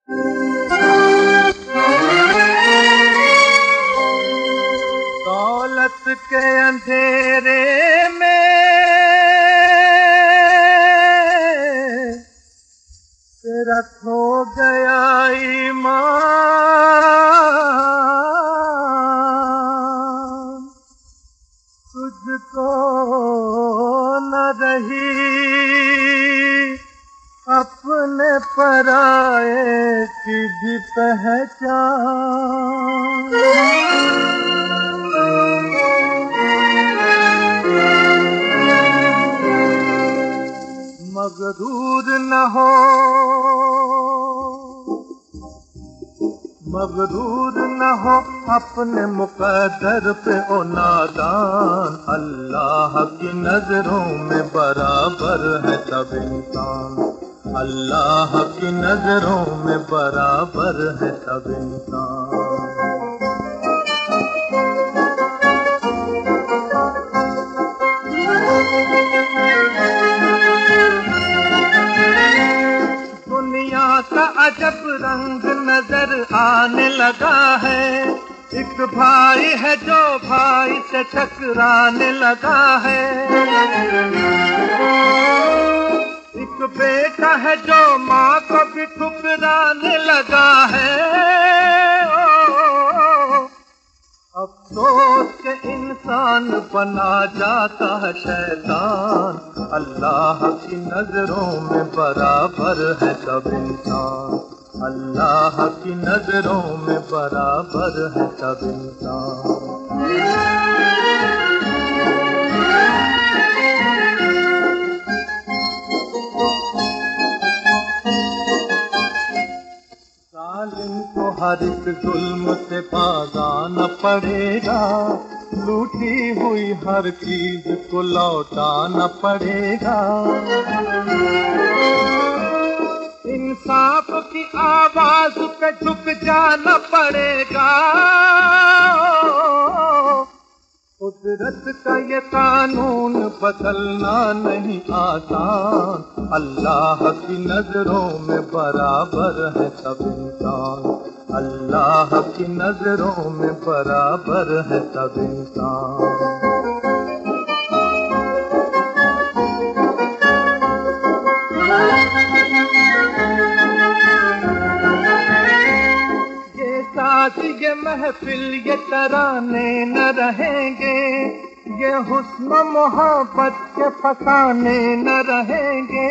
दौलत के अंधेरे में तेरा खो गया ईमान, तुझको न रही अपने पराए की भी पहचान। मगरूर न हो, मगरूर न हो अपने मुक़द्दर पे ओ नादान। अल्लाह की नजरों में बराबर है सब इंसान, अल्लाह की नजरों में बराबर है सब इंसान। दुनिया का अजब रंग नजर आने लगा है, एक भाई है जो भाई से टकराने लगा है, एक बेटा है जो माँ को भी ठुकराने लगा है। अफसोस के इंसान बना जाता है शैतान, अल्लाह की नजरों में बराबर है सब इंसान, अल्लाह की नजरों में बराबर है सब इंसान। जालिम को हर एक जुल्म से भागाना पड़ेगा, लूटी हुई हर चीज को लौटाना पड़ेगा। इंसाफ की आवाज पे झुक जाना पड़ेगा। कुदरत का ये कानून बदलना नहीं आसान, अल्लाह की नजरों में बराबर है सब इंसान, अल्लाह की नजरों में बराबर है सब इंसान। ये महफिल ये तराने न रहेंगे, ये हुस्न मोहब्बत के फसाने न रहेंगे।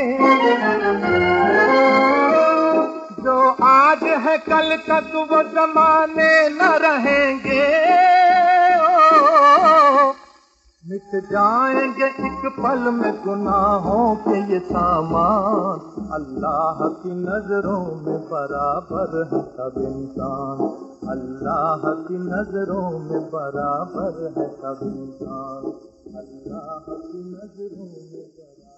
जो आज है कल तक वो जमाने न रहेंगे। मिट जाएंगे एक पल में गुनाहों के ये सामान, अल्लाह की नजरों में बराबर है सब इंसान, अल्लाह की नजरों में बराबर है सब इंसान, अल्लाह की नजरों में बराबर।